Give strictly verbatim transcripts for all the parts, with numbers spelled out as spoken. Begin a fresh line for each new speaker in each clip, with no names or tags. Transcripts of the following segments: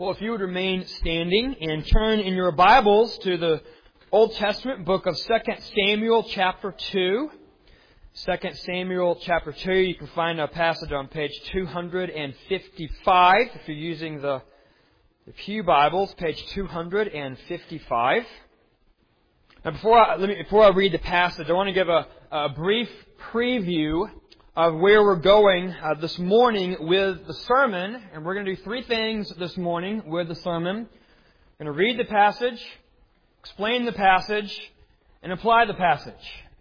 Well, if you would remain standing and turn in your Bibles to the Old Testament book of Second Samuel chapter two. Second Samuel chapter two, you can find a passage on page two hundred fifty-five. If you're using the, the Pew Bibles, page two hundred fifty-five. Now, before I, let me, before I read the passage, I want to give a, a brief preview of where we're going uh, this morning with the sermon. And we're going to do three things this morning with the sermon. We're going to read the passage, explain the passage, and apply the passage.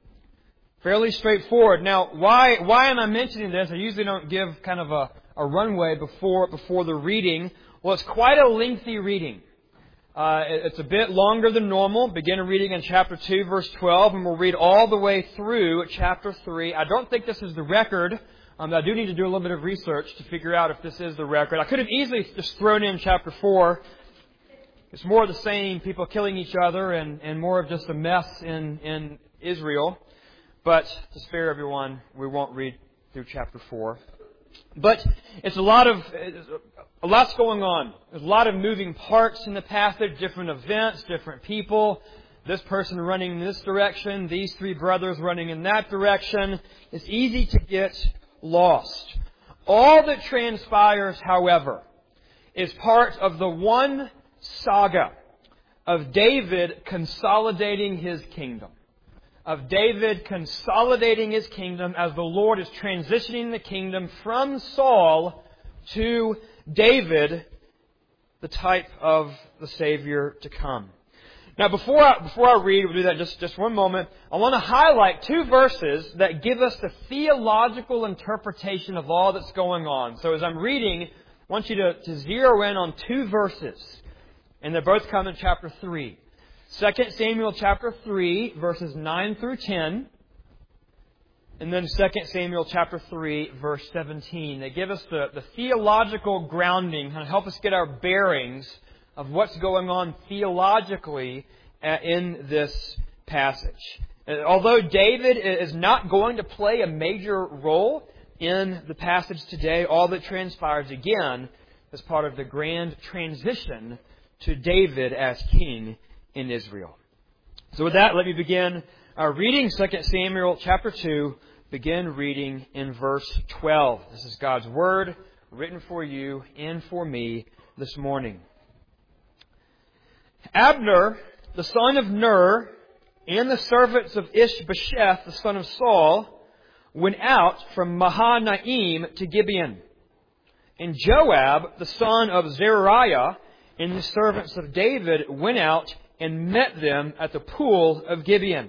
Fairly straightforward. Now, why why am I mentioning this? I usually don't give kind of a, a runway before before the reading. Well, it's quite a lengthy reading. Uh, it's a bit longer than normal. Begin reading in chapter two, verse twelve, and we'll read all the way through chapter three. I don't think this is the record. Um, I do need to do a little bit of research to figure out if this is the record. I could have easily just thrown in chapter four. It's more of the same, people killing each other, and, and more of just a mess in, in Israel. But to spare everyone, we won't read through chapter four. But it's a lot of, a lot's going on. There's a lot of moving parts in the passage, different events, different people. This person running in this direction, these three brothers running in that direction. It's easy to get lost. All that transpires, however, is part of the one saga of David consolidating his kingdom. Of David consolidating his kingdom as the Lord is transitioning the kingdom from Saul to David, the type of the Savior to come. Now, before I, before I read, we'll do that just, just one moment. I want to highlight two verses that give us the theological interpretation of all that's going on. So as I'm reading, I want you to, to zero in on two verses. And they both come in chapter three. Second Samuel chapter three, verses nine through ten. And then Second Samuel chapter three, verse seventeen. They give us the, the theological grounding and help us get our bearings of what's going on theologically in this passage. Although David is not going to play a major role in the passage today, all that transpires again is part of the grand transition to David as king in Israel. So with that, let me begin our reading Second Samuel chapter two. Begin reading in verse twelve. This is God's Word written for you and for me this morning. Abner, the son of Ner, and the servants of Ishbosheth, the son of Saul, went out from Mahanaim to Gibeon. And Joab, the son of Zeruiah, and the servants of David went out and met them at the pool of Gibeon.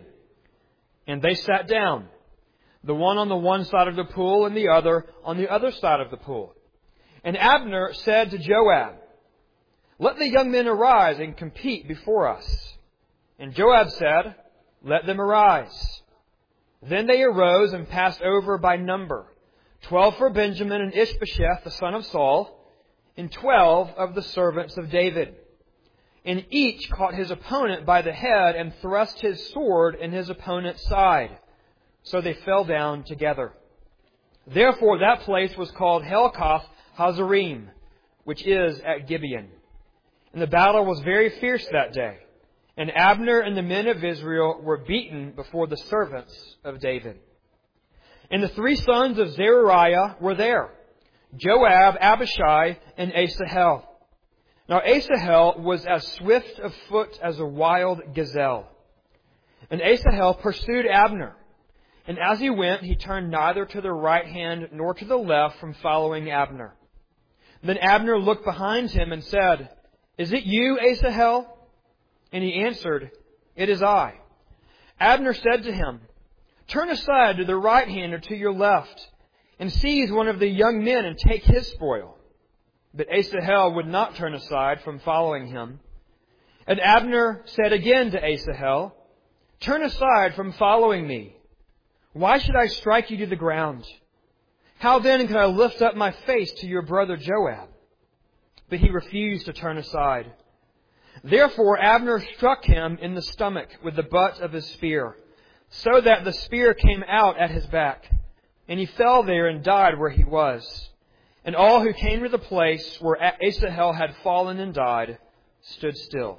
And they sat down, the one on the one side of the pool and the other on the other side of the pool. And Abner said to Joab, "Let the young men arise and compete before us." And Joab said, "Let them arise." Then they arose and passed over by number, twelve for Benjamin and Ishbosheth, the son of Saul, and twelve of the servants of David. And each caught his opponent by the head and thrust his sword in his opponent's side. So they fell down together. Therefore that place was called Helkath Hazarim, which is at Gibeon. And the battle was very fierce that day. And Abner and the men of Israel were beaten before the servants of David. And the three sons of Zeruiah were there, Joab, Abishai, and Asahel. Now Asahel was as swift of foot as a wild gazelle. And Asahel pursued Abner. And as he went, he turned neither to the right hand nor to the left from following Abner. Then Abner looked behind him and said, "Is it you, Asahel?" And he answered, "It is I." Abner said to him, "Turn aside to the right hand or to your left, and seize one of the young men and take his spoil." But Asahel would not turn aside from following him. And Abner said again to Asahel, "Turn aside from following me. Why should I strike you to the ground? How then can I lift up my face to your brother Joab?" But he refused to turn aside. Therefore Abner struck him in the stomach with the butt of his spear, so that the spear came out at his back, and he fell there and died where he was. And all who came to the place where Asahel had fallen and died stood still.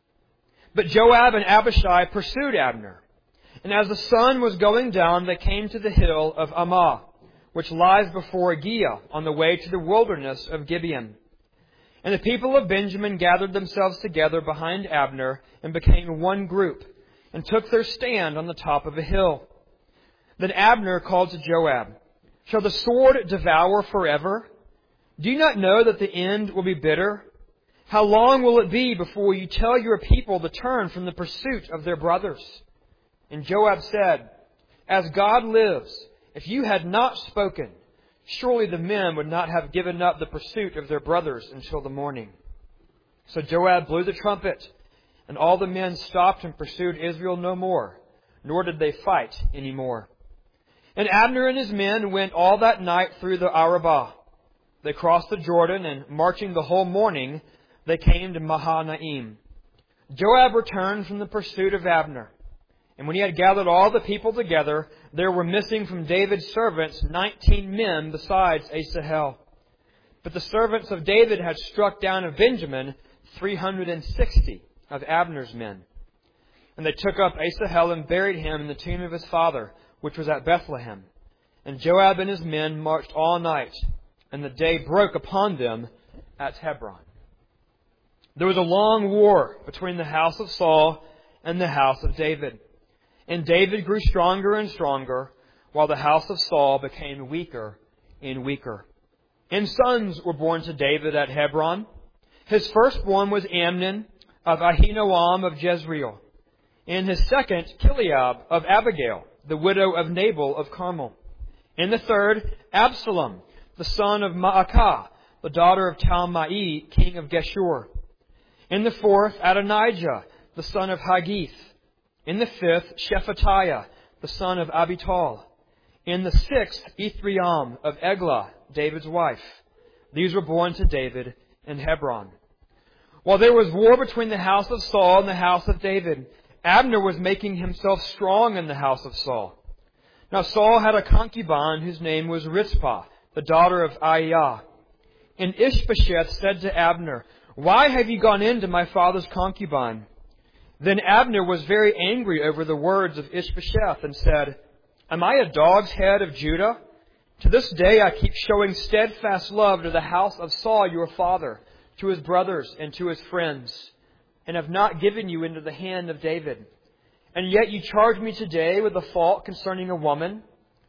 But Joab and Abishai pursued Abner. And as the sun was going down, they came to the hill of Ammah, which lies before Giah, on the way to the wilderness of Gibeon. And the people of Benjamin gathered themselves together behind Abner and became one group, and took their stand on the top of a hill. Then Abner called to Joab, "Shall the sword devour forever? Do you not know that the end will be bitter? How long will it be before you tell your people to turn from the pursuit of their brothers?" And Joab said, "As God lives, if you had not spoken, surely the men would not have given up the pursuit of their brothers until the morning." So Joab blew the trumpet, and all the men stopped and pursued Israel no more, nor did they fight any more. And Abner and his men went all that night through the Arabah. They crossed the Jordan, and marching the whole morning, they came to Mahanaim. Joab returned from the pursuit of Abner. And when he had gathered all the people together, there were missing from David's servants nineteen men besides Asahel. But the servants of David had struck down of Benjamin three hundred and sixty of Abner's men. And they took up Asahel and buried him in the tomb of his father, which was at Bethlehem. And Joab and his men marched all night, and the day broke upon them at Hebron. There was a long war between the house of Saul and the house of David. And David grew stronger and stronger, while the house of Saul became weaker and weaker. And sons were born to David at Hebron. His firstborn was Amnon of Ahinoam of Jezreel, and his second, Chileab of Abigail, the widow of Nabal of Carmel. And the third, Absalom, the son of Maacah, the daughter of Talmai, king of Geshur. In the fourth, Adonijah, the son of Haggith. In the fifth, Shephatiah, the son of Abital. In the sixth, Ithream of Eglah, David's wife. These were born to David in Hebron. While there was war between the house of Saul and the house of David, Abner was making himself strong in the house of Saul. Now Saul had a concubine whose name was Rizpah, the daughter of Aiah. And Ishbosheth said to Abner, "Why have you gone in to my father's concubine?" Then Abner was very angry over the words of Ishbosheth and said, "Am I a dog's head of Judah? To this day I keep showing steadfast love to the house of Saul your father, to his brothers and to his friends, and have not given you into the hand of David. And yet you charge me today with a fault concerning a woman.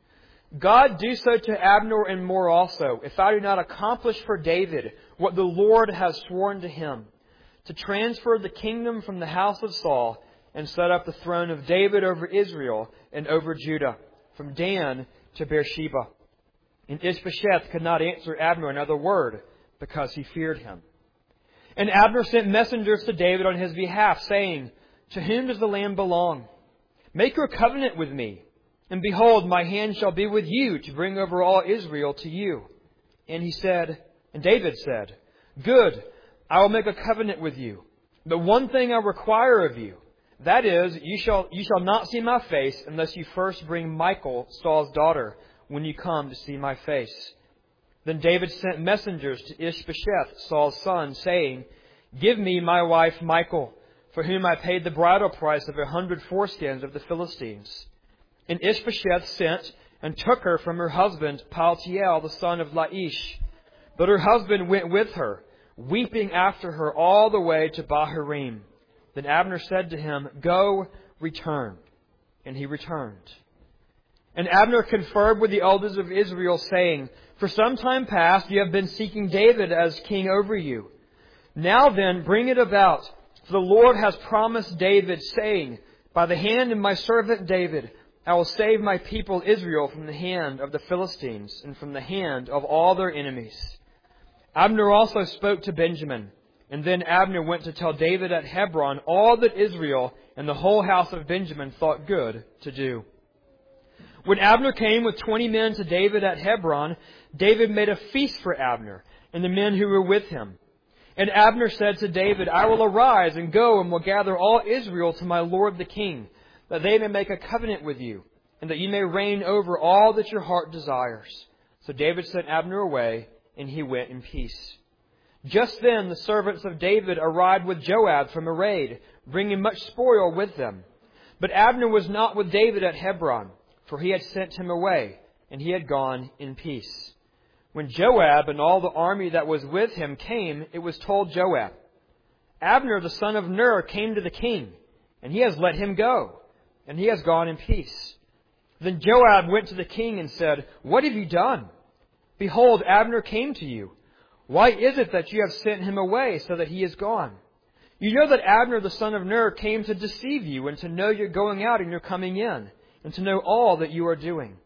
God do so to Abner and more also, if I do not accomplish for David what the Lord has sworn to him, to transfer the kingdom from the house of Saul and set up the throne of David over Israel and over Judah, from Dan to Beersheba." And Ishbosheth could not answer Abner another word, because he feared him. And Abner sent messengers to David on his behalf, saying, "To whom does the land belong? Make your covenant with me. And behold, my hand shall be with you to bring over all Israel to you." And he said, and David said, "Good, I will make a covenant with you. But one thing I require of you, that is, you shall, you shall not see my face unless you first bring Michal, Saul's daughter, when you come to see my face." Then David sent messengers to Ishbosheth, Saul's son, saying, "Give me my wife Michal, for whom I paid the bridal price of a hundred foreskins of the Philistines." And Ishbosheth sent and took her from her husband Paltiel, the son of Laish. But her husband went with her, weeping after her all the way to Bahurim. Then Abner said to him, "Go, return." And he returned. And Abner conferred with the elders of Israel, saying, "For some time past you have been seeking David as king over you. Now then, bring it about, for the Lord has promised David, saying, By the hand of my servant David, I will save my people Israel from the hand of the Philistines and from the hand of all their enemies." Abner also spoke to Benjamin. And then Abner went to tell David at Hebron all that Israel and the whole house of Benjamin thought good to do. When Abner came with twenty men to David at Hebron, David made a feast for Abner and the men who were with him. And Abner said to David, "I will arise and go and will gather all Israel to my lord the king, that they may make a covenant with you, and that you may reign over all that your heart desires." So David sent Abner away, and he went in peace. Just then the servants of David arrived with Joab from a raid, bringing much spoil with them. But Abner was not with David at Hebron, for he had sent him away, and he had gone in peace. When Joab and all the army that was with him came, it was told Joab, Abner the son of Ner came to the king, and he has let him go, and he has gone in peace. Then Joab went to the king and said, What have you done? Behold, Abner came to you. Why is it that you have sent him away so that he is gone? You know that Abner the son of Ner came to deceive you and to know your going out and your coming in, and to know all that you are doing.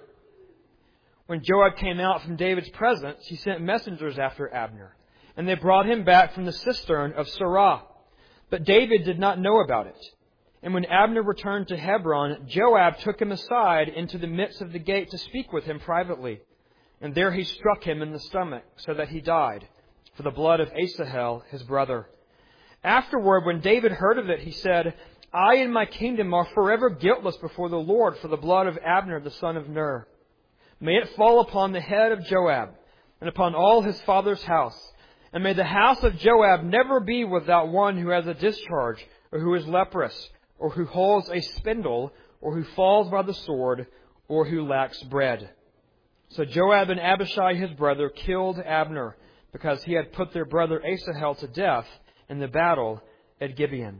When Joab came out from David's presence, he sent messengers after Abner, and they brought him back from the cistern of Sirah. But David did not know about it. And when Abner returned to Hebron, Joab took him aside into the midst of the gate to speak with him privately. And there he struck him in the stomach, so that he died, for the blood of Asahel, his brother. Afterward, when David heard of it, he said, I and my kingdom are forever guiltless before the Lord for the blood of Abner, the son of Ner. May it fall upon the head of Joab, and upon all his father's house. And may the house of Joab never be without one who has a discharge, or who is leprous, or who holds a spindle, or who falls by the sword, or who lacks bread. So Joab and Abishai his brother killed Abner, because he had put their brother Asahel to death in the battle at Gibeon.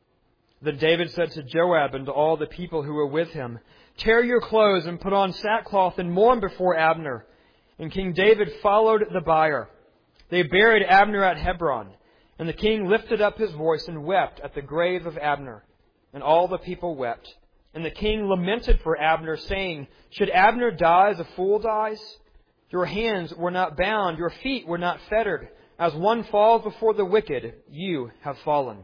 Then David said to Joab and to all the people who were with him, Tear your clothes and put on sackcloth and mourn before Abner. And King David followed the bier. They buried Abner at Hebron, and the king lifted up his voice and wept at the grave of Abner. And all the people wept. And the king lamented for Abner, saying, Should Abner die as a fool dies? Your hands were not bound, your feet were not fettered. As one falls before the wicked, you have fallen.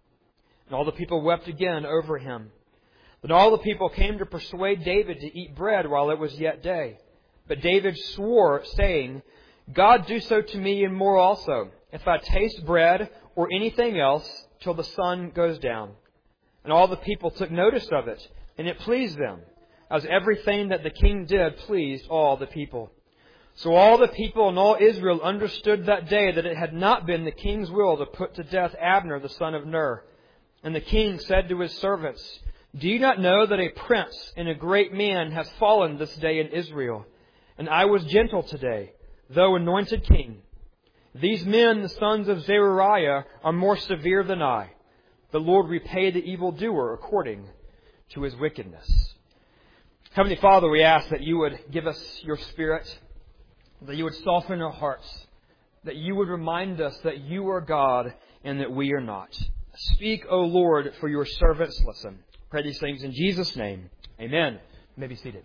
And all the people wept again over him. Then all the people came to persuade David to eat bread while it was yet day. But David swore, saying, God do so to me and more also, if I taste bread or anything else till the sun goes down. And all the people took notice of it, and it pleased them, as everything that the king did pleased all the people. So all the people and all Israel understood that day that it had not been the king's will to put to death Abner the son of Ner. And the king said to his servants, Do you not know that a prince and a great man has fallen this day in Israel? And I was gentle today, though anointed king. These men, the sons of Zeruiah, are more severe than I. The Lord repay the evildoer according to his wickedness. Heavenly Father, we ask that you would give us your Spirit, that you would soften our hearts, that you would remind us that you are God and that we are not. Speak, O Lord, for your servants listen. Pray these things in Jesus' name. Amen. You may be seated.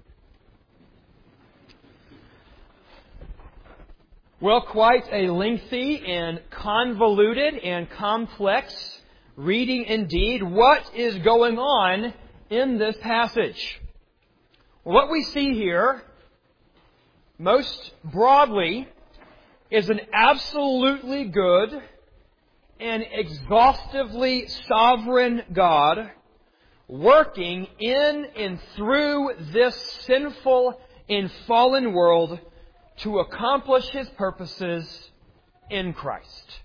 Well, quite a lengthy and convoluted and complex reading indeed. What is going on in this passage? What we see here, most broadly, is an absolutely good and exhaustively sovereign God working in and through this sinful and fallen world to accomplish His purposes in Christ.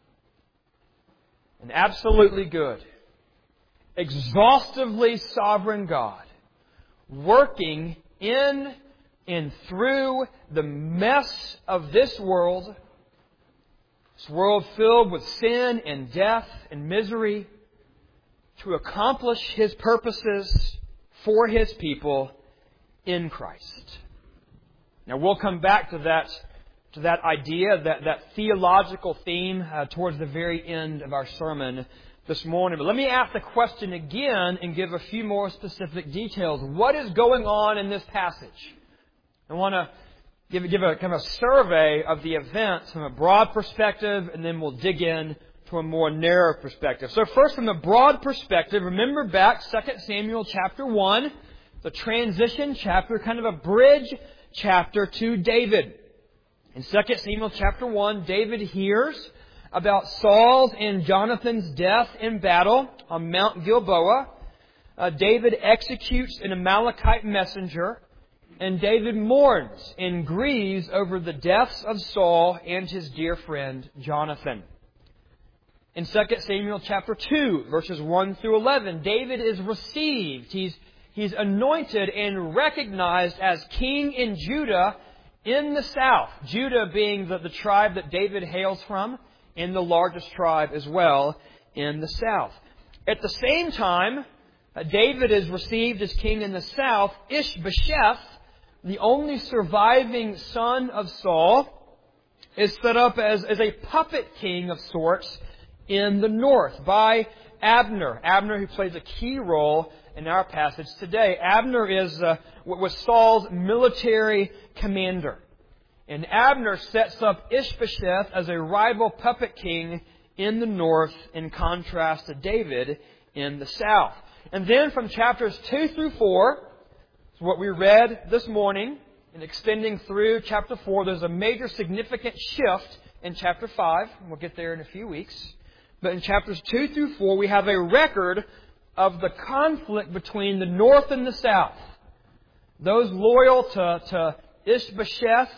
An absolutely good, exhaustively sovereign God working in and through the mess of this world, this world filled with sin and death and misery, to accomplish His purposes for His people in Christ. Now we'll come back to that to that idea, that, that theological theme uh, towards the very end of our sermon this morning. But let me ask the question again and give a few more specific details. What is going on in this passage? I want to give, give a kind of a survey of the events from a broad perspective, and then we'll dig in to a more narrow perspective. So first, from the broad perspective, remember back Second Samuel chapter one, the transition chapter, kind of a bridge chapter to David. In Second Samuel chapter one, David hears about Saul's and Jonathan's death in battle on Mount Gilboa. Uh, David executes an Amalekite messenger, and David mourns and grieves over the deaths of Saul and his dear friend Jonathan. In Second Samuel chapter two, verses one through eleven, David is received. He's, he's anointed and recognized as king in Judah in the south. Judah being the, the tribe that David hails from, and the largest tribe as well in the south. At the same time, uh, David is received as king in the south. Ishbosheth, the only surviving son of Saul, is set up as, as a puppet king of sorts in the north by Abner. Abner, who plays a key role in our passage today. Abner is uh, was Saul's military commander. And Abner sets up Ishbosheth as a rival puppet king in the north in contrast to David in the south. And then from chapters two through four, what we read this morning, and extending through chapter four, there's a major significant shift in chapter five. We'll get there in a few weeks. But in chapters two through four, we have a record of the conflict between the north and the south. Those loyal to, to Ishbosheth,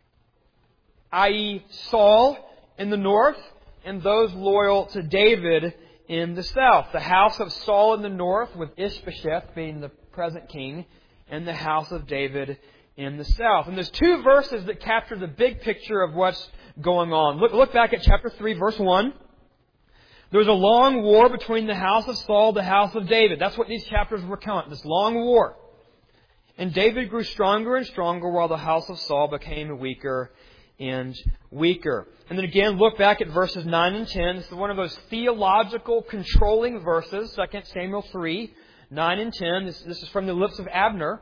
that is. Saul, in the north, and those loyal to David in the south. The house of Saul in the north, with Ishbosheth being the present king, and the house of David in the south. And there's two verses that capture the big picture of what's going on. Look, look back at chapter three, verse one. There was a long war between the house of Saul and the house of David. That's what these chapters recount, this long war. And David grew stronger and stronger while the house of Saul became weaker and weaker. And then again, look back at verses nine and ten. This is one of those theological controlling verses, Second Samuel three, nine and ten. This, this is from the lips of Abner.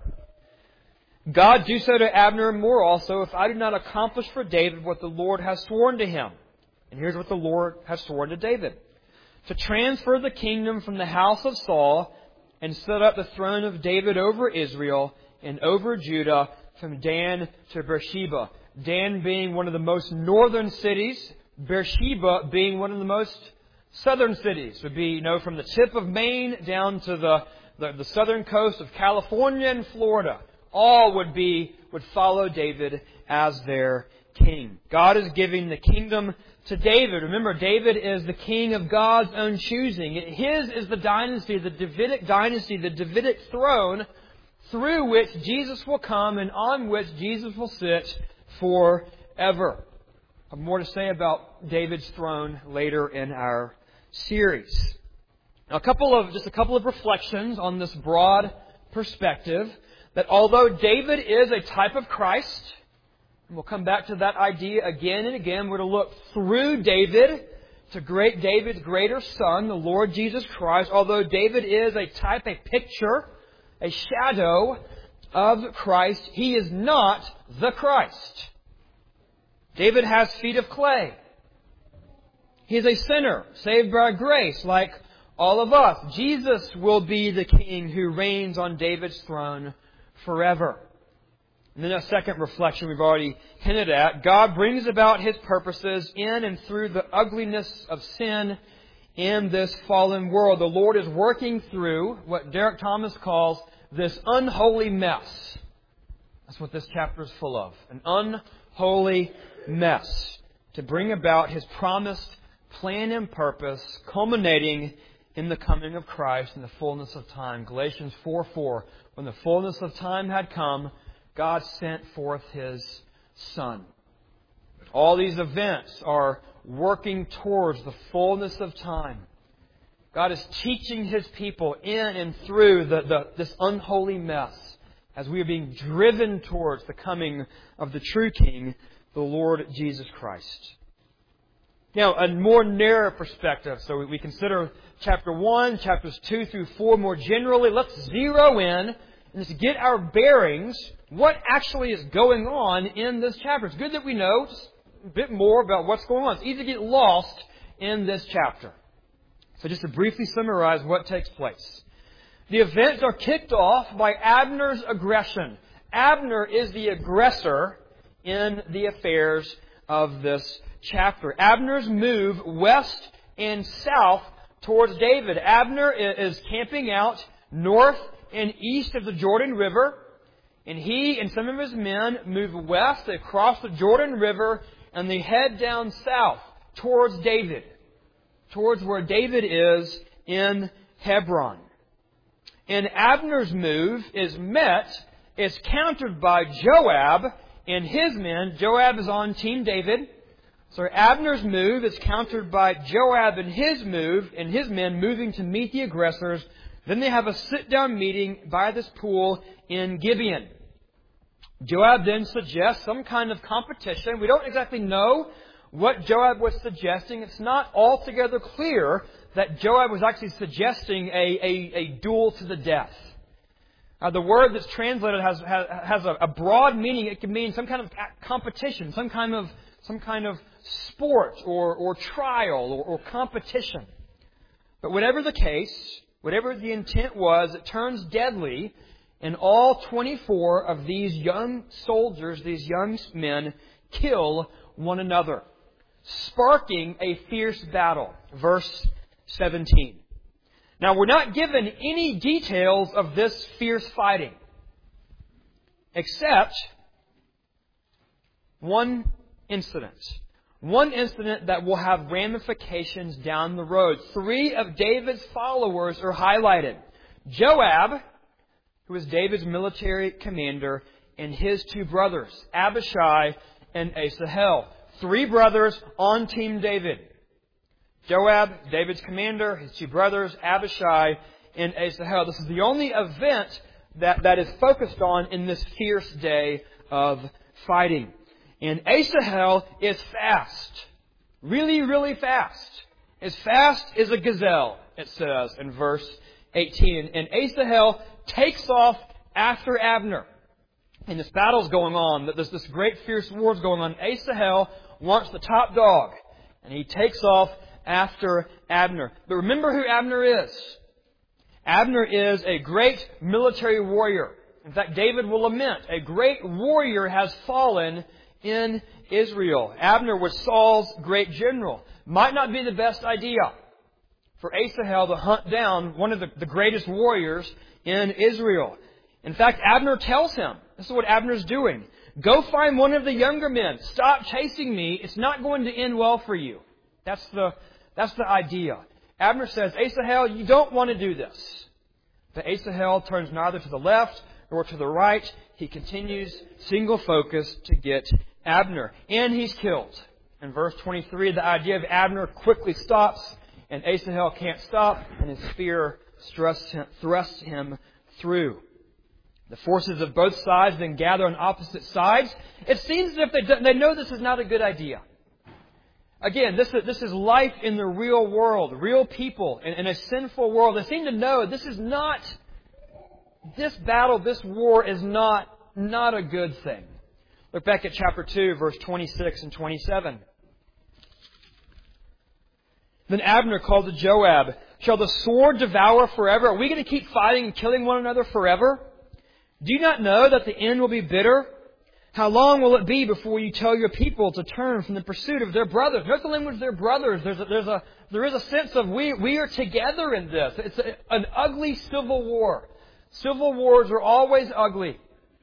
God, do so to Abner and more also, if I do not accomplish for David what the Lord has sworn to him. And here's what the Lord has sworn to David. To transfer the kingdom from the house of Saul and set up the throne of David over Israel and over Judah from Dan to Beersheba. Dan being one of the most northern cities, Beersheba being one of the most southern cities. Would be, you know, from the tip of Maine down to the, the, the southern coast of California and Florida. All would be, would follow David as their king. God is giving the kingdom to David. Remember, David is the king of God's own choosing. His is the dynasty, the Davidic dynasty, the Davidic throne through which Jesus will come and on which Jesus will sit forever. I have more to say about David's throne later in our series. Now, a couple of, just a couple of reflections on this broad perspective that although David is a type of Christ, and we'll come back to that idea again and again. We're to look through David to great David's greater son, the Lord Jesus Christ. Although David is a type, a picture, a shadow of Christ, he is not the Christ. David has feet of clay. He is a sinner, saved by grace, like all of us. Jesus will be the king who reigns on David's throne forever. And then a second reflection we've already hinted at. God brings about His purposes in and through the ugliness of sin in this fallen world. The Lord is working through what Derek Thomas calls this unholy mess. That's what this chapter is full of. An unholy mess to bring about His promised plan and purpose, culminating in the coming of Christ in the fullness of time. Galatians four four. When the fullness of time had come, God sent forth His Son. All these events are working towards the fullness of time. God is teaching His people in and through the, the, this unholy mess as we are being driven towards the coming of the true King, the Lord Jesus Christ. Now, a more narrow perspective. So we consider chapter one, chapters two through four more generally. Let's zero in and just get our bearings, what actually is going on in this chapter. It's good that we know just a bit more about what's going on. It's easy to get lost in this chapter. So just to briefly summarize what takes place. The events are kicked off by Abner's aggression. Abner is the aggressor in the affairs of this chapter. Abner's move west and south towards David. Abner is camping out north and east of the Jordan River. And he and some of his men move west. They cross the Jordan River and they head down south towards David, towards where David is in Hebron. And Abner's move is met, is countered by Joab and his men. Joab is on Team David. So Abner's move is countered by Joab and his move and his men moving to meet the aggressors. Then they have a sit-down meeting by this pool in Gibeon. Joab then suggests some kind of competition. We don't exactly know what Joab was suggesting. It's not altogether clear that Joab was actually suggesting a, a, a duel to the death. Uh, the word that's translated has has, has a, a broad meaning. It can mean some kind of competition, some kind of some kind of sport or or trial or, or competition. But whatever the case, whatever the intent was, it turns deadly, and all twenty-four of these young soldiers, these young men, kill one another, sparking a fierce battle. Verse seventeen. Now, we're not given any details of this fierce fighting, except one incident. One incident that will have ramifications down the road. Three of David's followers are highlighted. Joab, who is David's military commander, and his two brothers, Abishai and Asahel. Three brothers on Team David. Joab, David's commander, his two brothers, Abishai and Asahel. This is the only event that, that is focused on in this fierce day of fighting. And Asahel is fast. Really, really fast. As fast as a gazelle, it says in verse eighteen. And Asahel takes off after Abner. And this battle's going on. There's this great fierce war's going on. Asahel wants the top dog. And he takes off after Abner. But remember who Abner is. Abner is a great military warrior. In fact, David will lament, a great warrior has fallen in Israel. Abner was Saul's great general. Might not be the best idea for Asahel to hunt down one of the, the greatest warriors in Israel. In fact, Abner tells him, this is what Abner's doing, go find one of the younger men. Stop chasing me. It's not going to end well for you. That's the That's the idea. Abner says, Asahel, you don't want to do this. But Asahel turns neither to the left nor to the right. He continues single focus to get Abner. And he's killed. In verse twenty-three, the idea of Abner quickly stops, and Asahel can't stop, and his spear thrusts him, thrusts him through. The forces of both sides then gather on opposite sides. It seems as if they, they know this is not a good idea. Again, this is, this is life in the real world, real people in, in a sinful world. They seem to know this is not, this battle, this war is not, not a good thing. Look back at chapter two, verse twenty-six and twenty-seven. Then Abner called to Joab, shall the sword devour forever? Are we going to keep fighting and killing one another forever? Do you not know that the end will be bitter? How long will it be before you tell your people to turn from the pursuit of their brothers? Note the language, their brothers. There's a, there's a, there is a sense of we, we are together in this. It's a, an ugly civil war. Civil wars are always ugly.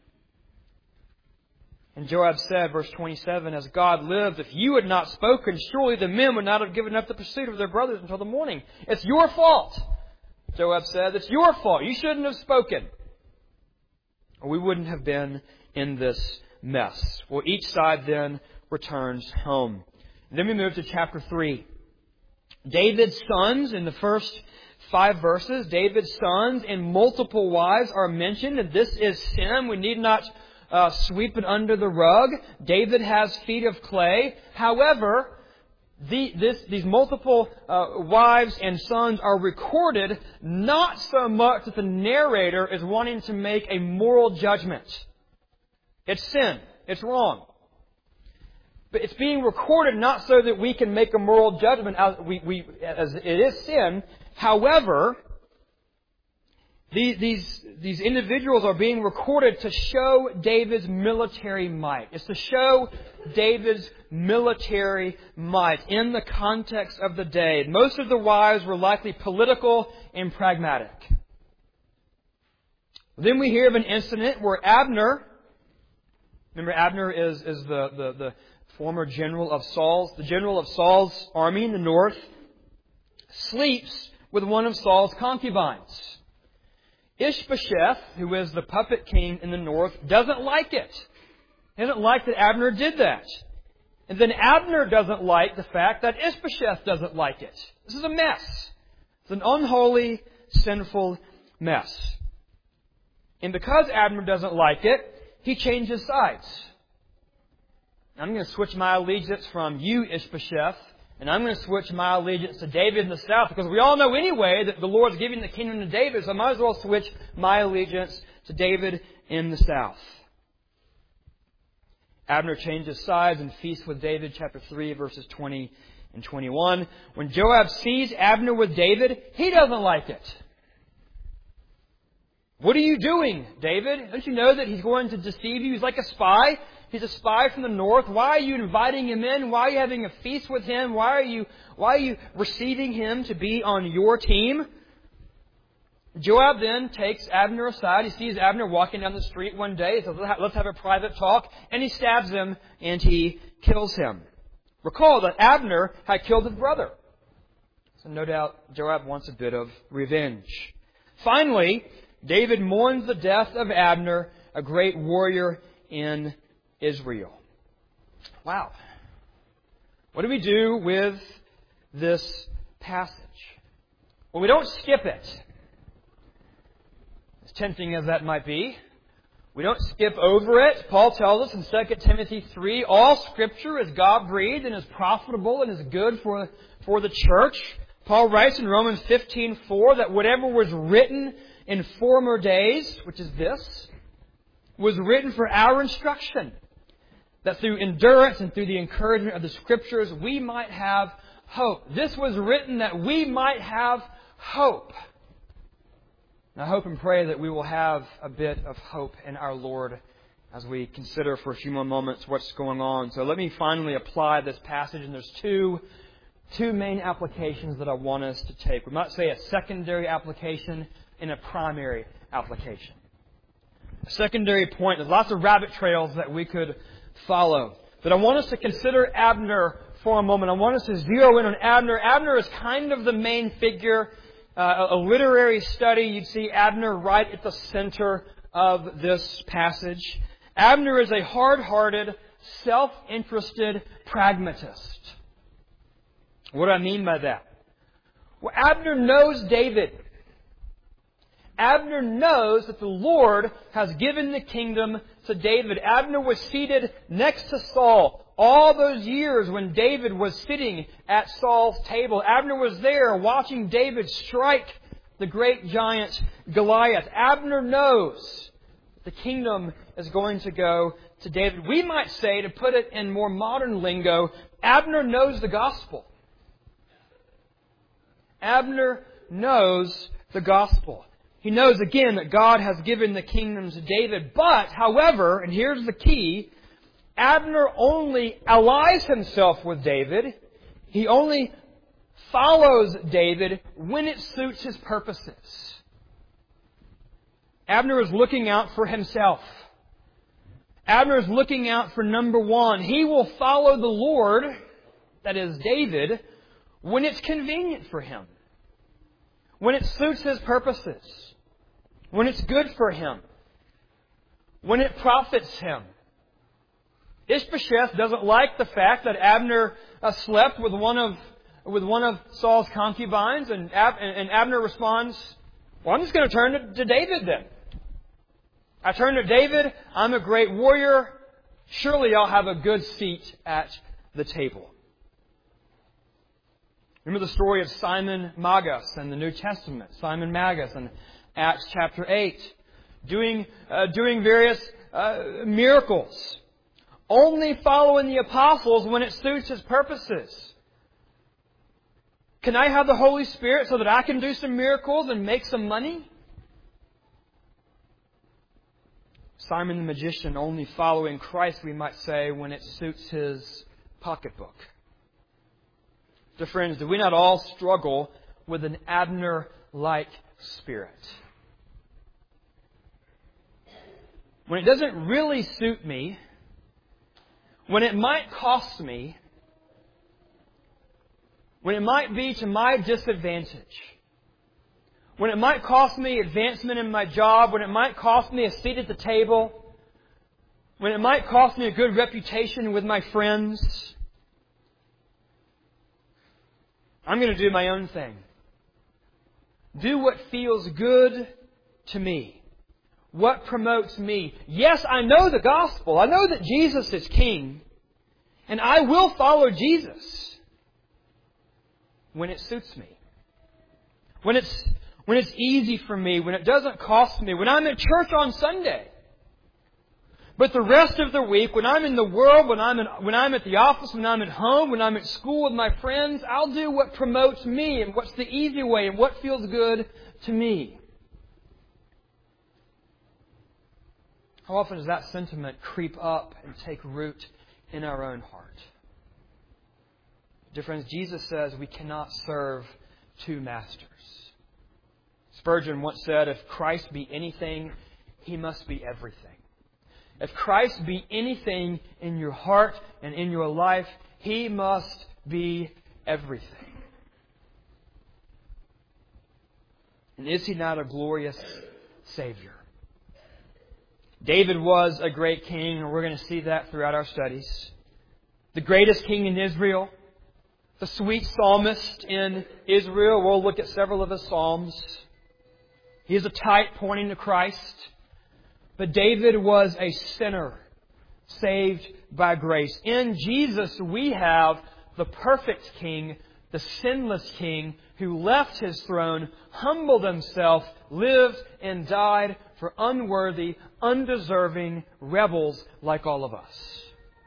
And Joab said, verse twenty-seven, as God lived, if you had not spoken, surely the men would not have given up the pursuit of their brothers until the morning. It's your fault, Joab said. It's your fault. You shouldn't have spoken. Or we wouldn't have been in this mess. Well, each side then returns home. And then we move to chapter three. David's sons, in the first five verses, David's sons and multiple wives are mentioned. And this is sin. We need not uh, sweep it under the rug. David has feet of clay. However, the, this, these multiple uh, wives and sons are recorded not so much that the narrator is wanting to make a moral judgment. It's sin. It's wrong. But it's being recorded not so that we can make a moral judgment as, we, we, as it is sin. However, these, these, these individuals are being recorded to show David's military might. It's to show David's military might in the context of the day. Most of the wives were likely political and pragmatic. Then we hear of an incident where Abner, remember Abner is, is the, the, the former general of Saul's, the general of Saul's army in the north, sleeps with one of Saul's concubines. Ishbosheth, who is the puppet king in the north, doesn't like it. He doesn't like that Abner did that. And then Abner doesn't like the fact that Ishbosheth doesn't like it. This is a mess. It's an unholy, sinful mess. And because Abner doesn't like it, he changes sides. I'm going to switch my allegiance from you, Ishbosheth, and I'm going to switch my allegiance to David in the south, because we all know anyway that the Lord's giving the kingdom to David, so I might as well switch my allegiance to David in the south. Abner changes sides and feasts with David, chapter three, verses twenty and twenty-one. When Joab sees Abner with David, he doesn't like it. What are you doing, David? Don't you know that he's going to deceive you? He's like a spy. He's a spy from the north. Why are you inviting him in? Why are you having a feast with him? Why are you, why are you receiving him to be on your team? Joab then takes Abner aside. He sees Abner walking down the street one day. He says, let's have a private talk. And he stabs him and he kills him. Recall that Abner had killed his brother. So no doubt Joab wants a bit of revenge. Finally, David mourns the death of Abner, a great warrior in Israel. Wow. What do we do with this passage? Well, we don't skip it. As tempting as that might be, we don't skip over it. Paul tells us in Second Timothy three, all Scripture is God-breathed and is profitable and is good for, for the church. Paul writes in Romans fifteen four that whatever was written in former days, which is this, was written for our instruction, that through endurance and through the encouragement of the Scriptures, we might have hope. This was written that we might have hope. And I hope and pray that we will have a bit of hope in our Lord as we consider for a few more moments what's going on. So let me finally apply this passage, and there's two, two main applications that I want us to take. We might say a secondary application and a primary application. A secondary point, there's lots of rabbit trails that we could follow. But I want us to consider Abner for a moment. I want us to zero in on Abner. Abner is kind of the main figure. Uh, a literary study, you'd see Abner right at the center of this passage. Abner is a hard-hearted, self-interested pragmatist. What do I mean by that? Well, Abner knows David. Abner knows that the Lord has given the kingdom to David. Abner was seated next to Saul all those years when David was sitting at Saul's table. Abner was there watching David strike the great giant Goliath. Abner knows the kingdom is going to go to David. We might say, to put it in more modern lingo, Abner knows the gospel. Abner knows the gospel. He knows, again, that God has given the kingdom to David. But, however, and here's the key, Abner only allies himself with David. He only follows David when it suits his purposes. Abner is looking out for himself. Abner is looking out for number one. He will follow the Lord, that is David, when it's convenient for him. When it suits his purposes. When it's good for him. When it profits him. Ishbosheth doesn't like the fact that Abner uh, slept with one of with one of Saul's concubines, and, Ab- and Abner responds, well, I'm just going to turn to, to David then. I turn to David. I'm a great warrior. Surely I'll have a good seat at the table. Remember the story of Simon Magus in the New Testament. Simon Magus in Acts chapter eight. Doing, uh, doing various uh, miracles. Only following the apostles when it suits his purposes. Can I have the Holy Spirit so that I can do some miracles and make some money? Simon the magician only following Christ, we might say, when it suits his pocketbook. Dear friends, do we not all struggle with an Abner-like spirit? when it doesn't really suit me, when it might cost me, when it might be to my disadvantage, when it might cost me advancement in my job, when it might cost me a seat at the table, when it might cost me a good reputation with my friends, I'm going to do my own thing. Do what feels good to me. What promotes me. Yes, I know the gospel. I know that Jesus is King. And I will follow Jesus when it suits me. When it's, when it's easy for me. When it doesn't cost me. When I'm at church on Sunday. But the rest of the week, when I'm in the world, when I'm in, when I'm at the office, when I'm at home, when I'm at school with my friends, I'll do what promotes me and what's the easy way and what feels good to me. How often does that sentiment creep up and take root in our own heart? Dear friends, Jesus says we cannot serve two masters. Spurgeon once said, if Christ be anything, He must be everything. If Christ be anything in your heart and in your life, He must be everything. And is He not a glorious Savior? David was a great king, and we're going to see that throughout our studies. The greatest king in Israel. The sweet psalmist in Israel. We'll look at several of his psalms. He is a type pointing to Christ. But David was a sinner saved by grace. In Jesus we have the perfect King, the sinless King, who left His throne, humbled Himself, lived and died for unworthy, undeserving rebels like all of us.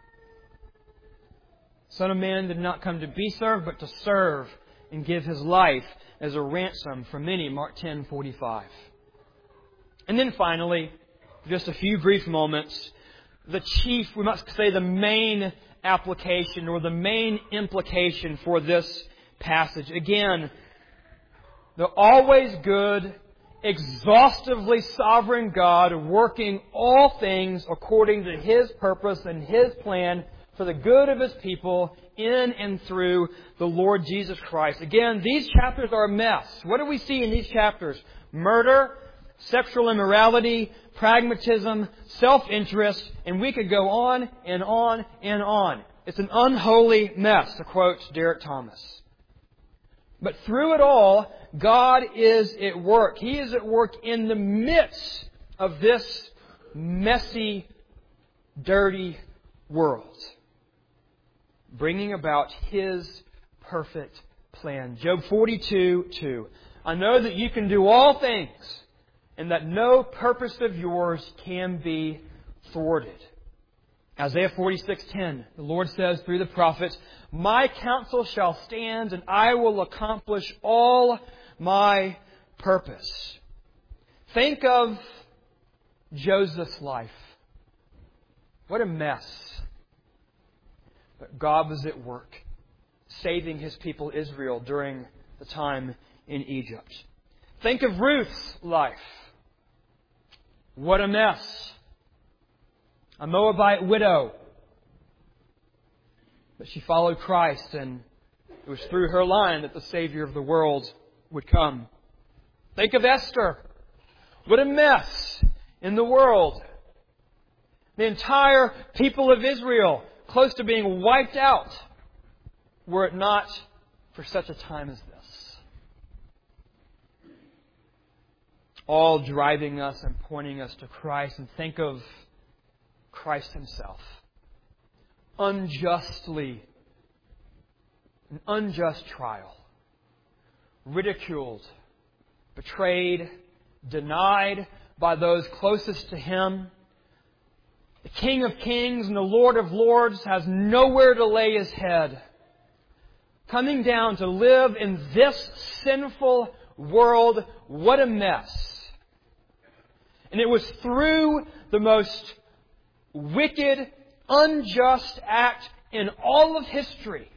Son of Man did not come to be served, but to serve and give His life as a ransom for many. Mark ten forty-five. And then finally, just a few brief moments, the chief, we must say the main application or the main implication for this passage. Again, the always good, exhaustively sovereign God working all things according to His purpose and His plan for the good of His people in and through the Lord Jesus Christ. Again, these chapters are a mess. What do we see in these chapters? Murder, sexual immorality, pragmatism, self-interest, and we could go on and on and on. It's an unholy mess, to quote Derek Thomas. But through it all, God is at work. He is at work in the midst of this messy, dirty world, bringing about His perfect plan. Job forty-two two. I know that you can do all things, and that no purpose of yours can be thwarted. Isaiah forty-six ten, the Lord says through the prophet, my counsel shall stand, and I will accomplish all my purpose. Think of Joseph's life. What a mess. But God was at work, saving His people Israel during the time in Egypt. Think of Ruth's life. What a mess. A Moabite widow. But she followed Christ, and it was through her line that the Savior of the world would come. Think of Esther. What a mess in the world. The entire people of Israel, close to being wiped out, were it not for such a time as this. All driving us and pointing us to Christ. And think of Christ Himself. Unjustly, an unjust trial. Ridiculed, betrayed, denied by those closest to Him. The King of Kings and the Lord of Lords has nowhere to lay His head. Coming down to live in this sinful world, what a mess. And it was through the most wicked, unjust act in all of history,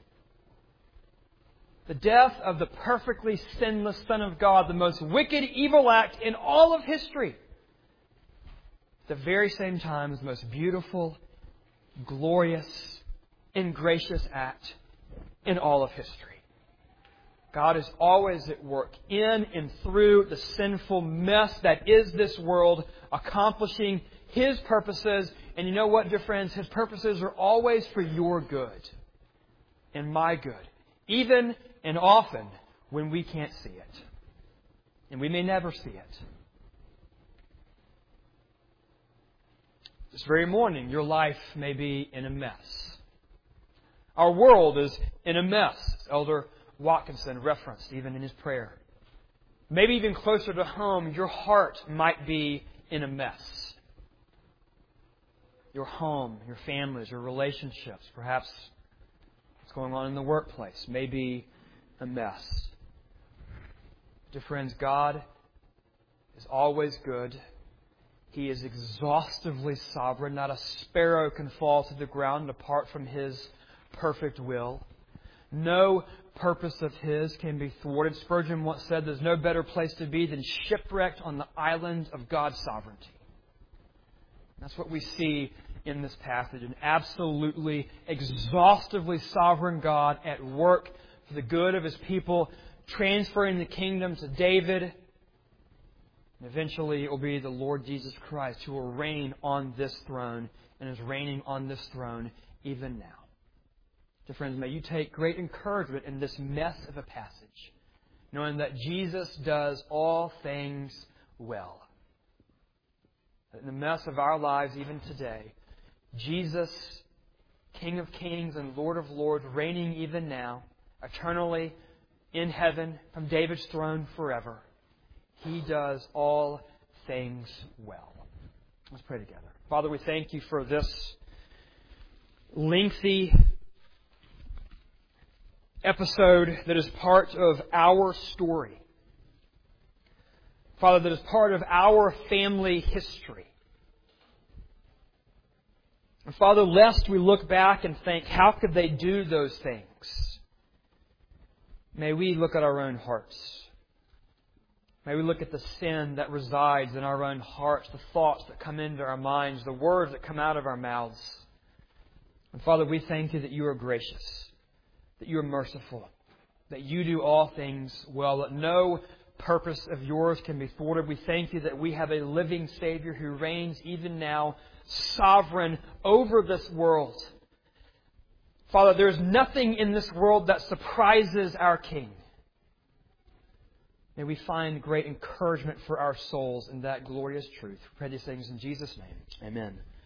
the death of the perfectly sinless Son of God, the most wicked, evil act in all of history, at the very same time is the most beautiful, glorious, and gracious act in all of history. God is always at work in and through the sinful mess that is this world, accomplishing His purposes. And you know what, dear friends? His purposes are always for your good and my good, even and often when we can't see it. And we may never see it. This very morning, your life may be in a mess. Our world is in a mess, Elder Watkinson referenced even in his prayer. Maybe even closer to home, your heart might be in a mess. Your home, your families, your relationships, perhaps what's going on in the workplace may be a mess. Dear friends, God is always good. He is exhaustively sovereign. Not a sparrow can fall to the ground apart from His perfect will. No purpose of His can be thwarted. Spurgeon once said there's no better place to be than shipwrecked on the island of God's sovereignty. That's what we see in this passage. An absolutely, exhaustively sovereign God at work for the good of His people, transferring the kingdom to David. And eventually it will be the Lord Jesus Christ who will reign on this throne and is reigning on this throne even now. Dear friends, may you take great encouragement in this mess of a passage, knowing that Jesus does all things well. That in the mess of our lives even today, Jesus, King of Kings and Lord of Lords, reigning even now, eternally in heaven from David's throne forever, He does all things well. Let's pray together. Father, we thank You for this lengthy episode that is part of our story. Father, that is part of our family history. And Father, lest we look back and think, how could they do those things? May we look at our own hearts. May we look at the sin that resides in our own hearts, the thoughts that come into our minds, the words that come out of our mouths. And Father, we thank You that You are gracious, that You are merciful, that You do all things well, that no purpose of Yours can be thwarted. We thank You that we have a living Savior who reigns even now, sovereign over this world. Father, there is nothing in this world that surprises our King. May we find great encouragement for our souls in that glorious truth. We pray these things in Jesus' name. Amen.